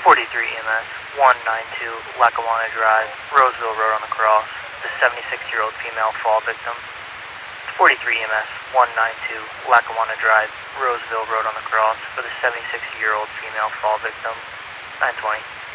43 EMS, 192 Lackawanna Drive, Roseville Road on the cross, the 76-year-old female fall victim. 43 EMS, 192 Lackawanna Drive, Roseville Road on the cross, for the 76-year-old female fall victim. 920.